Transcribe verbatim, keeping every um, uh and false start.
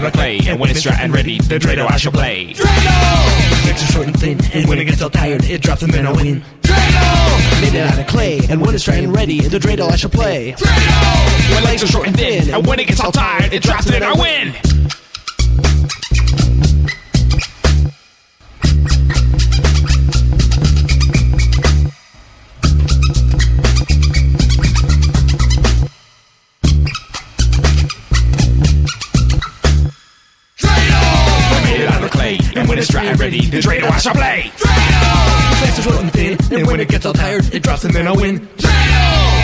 out of clay, and when it's dry and ready, the Dreidel I shall play. Dreidel! Legs are short and thin, and when it gets all tired, it drops and then I win. Dreidel! Made it out of clay, and when it's dry and ready, the Dreidel I shall play. Dreidel! When legs are short and thin, and when it gets all tired, it drops and then I win. And when it's dry and ready, the Dreidel I shall play. Dreidel! Legs are short and thin, and when it gets all tired, it drops and then I win. Dreidel!